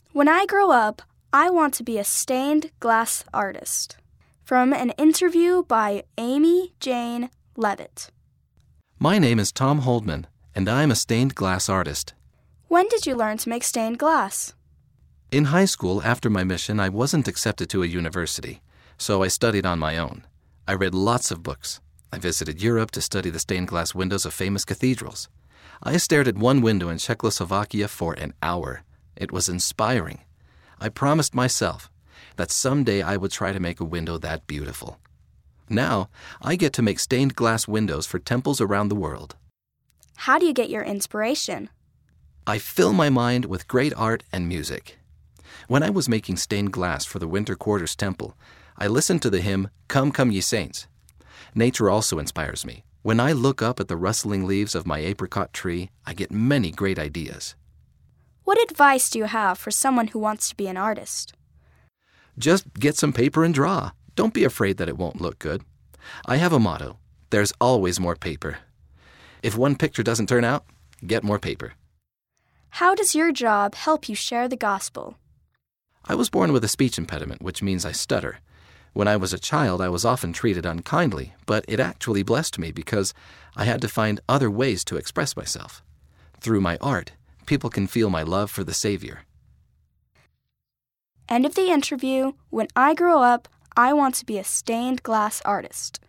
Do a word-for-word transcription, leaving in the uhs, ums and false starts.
When I grow up, I want to be a stained glass artist. From an interview by Amy Jane Levitt. My name is Tom Holdman, and I'm a stained glass artist. When did you learn to make stained glass? In high school, after my mission, I wasn't accepted to a university, so I studied on my own. I read lots of books. I visited Europe to study the stained glass windows of famous cathedrals. I stared at one window in Czechoslovakia for an hour. It was inspiring. I promised myself that someday I would try to make a window that beautiful. Now, I get to make stained glass windows for temples around the world. How do you get your inspiration? I fill my mind with great art and music. When I was making stained glass for the Winter Quarters Temple, I listened to the hymn, Come, Come Ye Saints. Nature also inspires me. When I look up at the rustling leaves of my apricot tree, I get many great ideas. What advice do you have for someone who wants to be an artist? Just get some paper and draw. Don't be afraid that it won't look good. I have a motto, there's always more paper. If one picture doesn't turn out, get more paper. How does your job help you share the gospel? I was born with a speech impediment, which means I stutter. When I was a child, I was often treated unkindly, but it actually blessed me because I had to find other ways to express myself. Through my art, people can feel my love for the Savior. End of the interview. When I grow up, I want to be a stained glass artist.